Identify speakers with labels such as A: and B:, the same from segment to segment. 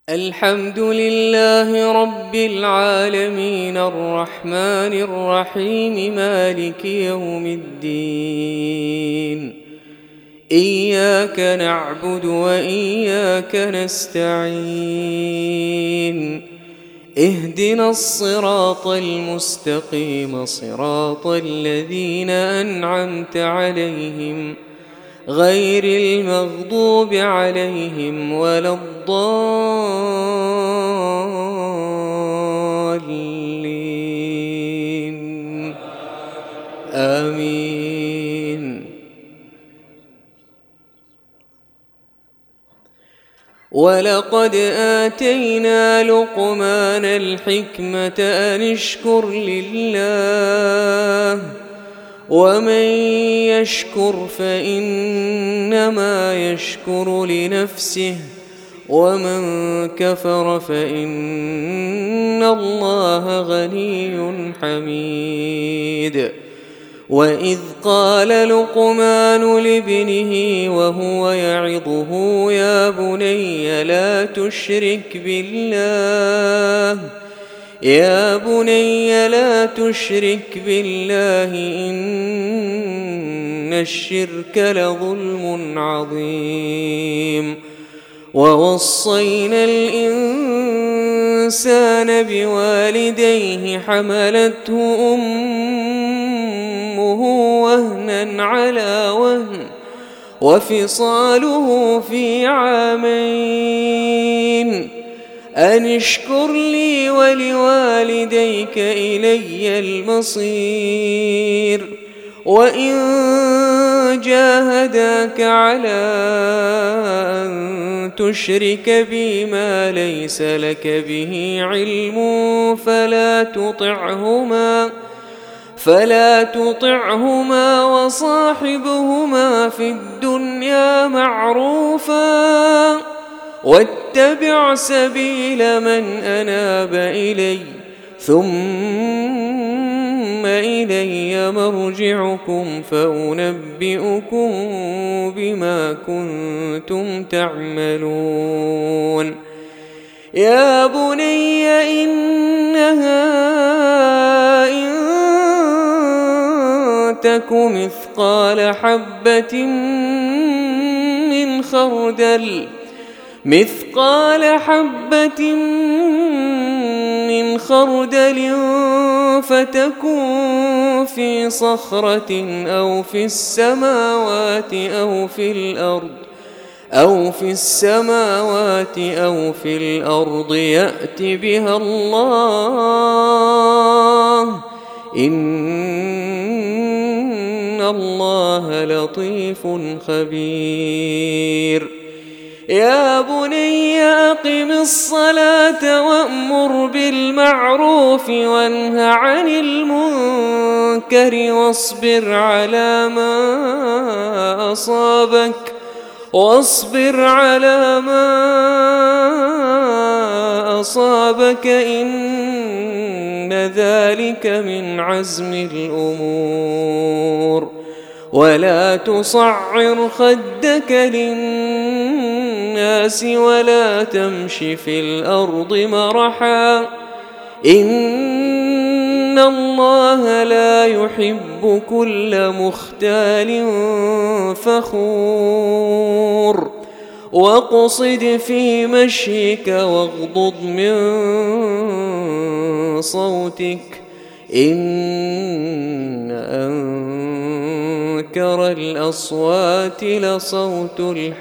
A: الحمد لله رب العالمين الرحمن الرحيم مالك يوم الدين. إياك نعبد وإياك نستعين. اهدنا الصراط المستقيم صراط الذين أنعمت عليهم غير المغضوب عليهم ولا الضالين آمين. ولقد آتينا لقمان الحكمة أن اشكر لله ومن يشكر فإنما يشكر لنفسه ومن كفر فإن الله غني حميد. وإذ قال لقمان لابنه وهو يعظه يا بني لا تشرك بالله إن الشرك لظلم عظيم. ووصينا الإنسان بوالديه حملته أمه وهنا على وهن وفصاله في عامين أن اشكر لي ولوالديك إلي المصير. وإن جاهداك على أن تشرك بي ما ليس لك به علم فلا تطعهما وصاحبهما في الدنيا معروفا واتبع سبيل من أناب إلي ثم إلي مرجعكم فأنبئكم بما كنتم تعملون. يا بني إنها إن تك مثقال حبة من خردل فتكن في صخرة أو في السماوات أو في الأرض يأت بها الله إن الله لطيف خبير. يا بني أقم الصلاة وأمر بالمعروف وانه عن المنكر واصبر على ما أصابك إن ذلك من عزم الأمور. ولا تصعر خدك للناس ولا تمش في الأرض مرحا إن الله لا يحب كل مختال فخور. واقصد في مشيك واغضض من صوتك إن أنكر الأصوات لصوت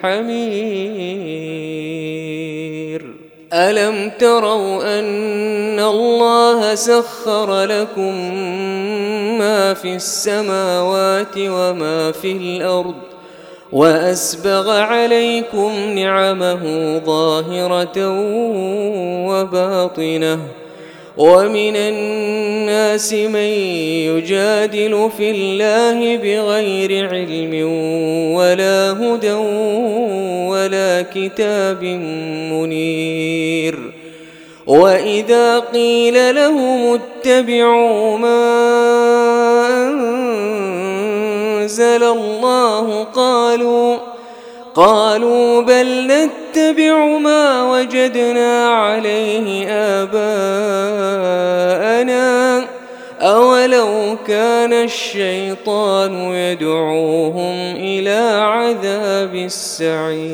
A: الحمير. ألم تروا أن الله سخر لكم ما في السماوات وما في الأرض وأسبغ عليكم نعمه ظاهرة وباطنة ومن الناس من يجادل في الله بغير علم ولا هدى ولا كتاب منير. وإذا قيل لهم اتبعوا ما أنزل الله قالوا بل نتبع ما وجدنا عليه آباءنا أولو كان الشيطان يدعوهم إلى عذاب السعير.